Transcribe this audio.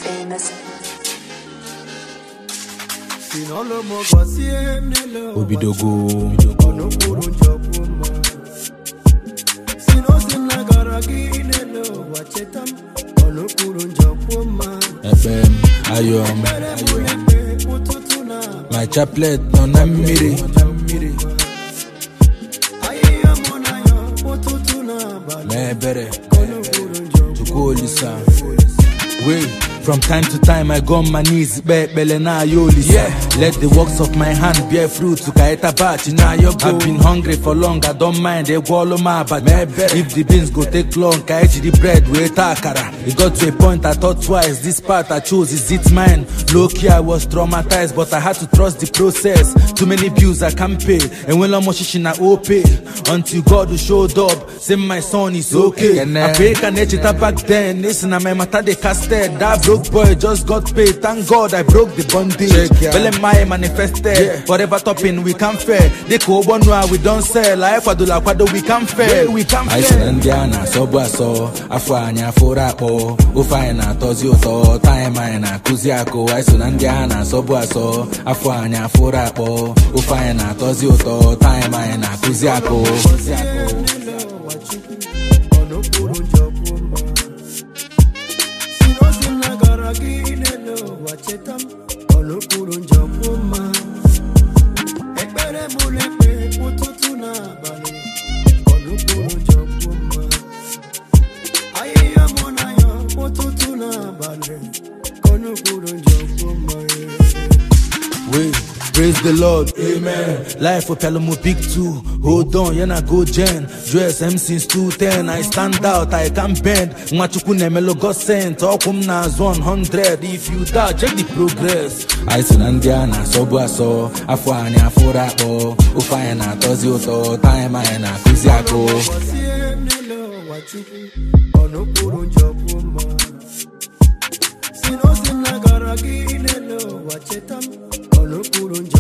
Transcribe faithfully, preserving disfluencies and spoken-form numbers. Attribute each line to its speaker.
Speaker 1: famous.
Speaker 2: Obidogo. F M, Ayom, my chaplet, non amiri. Me better, to call lisa. Wait. From time to time I go on my knees, be belena yolisa. Yeah. Let the works of my hand bear fruit to kaita batch na yo go. I've been hungry for long, I don't mind they go all my but if the beans go take long, kaiji the bread we takara. It got to a point I thought twice, this part I chose, is it mine? Low key I was traumatized, but I had to trust the process. Too many bills I can't pay, and when I'm watching I owe pay. Until God who showed up, say my son is okay. I pray can back then, listen I my matter they casted that bro. Boy just got paid, thank God I broke the bondage. Well, my manifested, yeah. Forever topping we can fair. They go one we don't sell. I Kwadula Kwado we can fair. We can fair. I said Indiana, Sobwa so, Afanya Forapo, Ufina Tozio to, Time na Kuziako. I said Indiana, Sobwa so, Afanya Forapo, Ufina Tozio to, Time na Kuziako. Wait, praise the Lord, amen. Life for Palomo Big Two. Hold on, yana go gen. Dress M since two ten. I stand out, I can't bend. Mwachukune melo got sent. Okum na one hundred. If you doubt, check the progress. I said Indiana, Sobwa so. Afwani afura po. Ufayana tozi oto. Time ayana kuziako. Sino sinagaragi nelo wachetam. Olo kurunja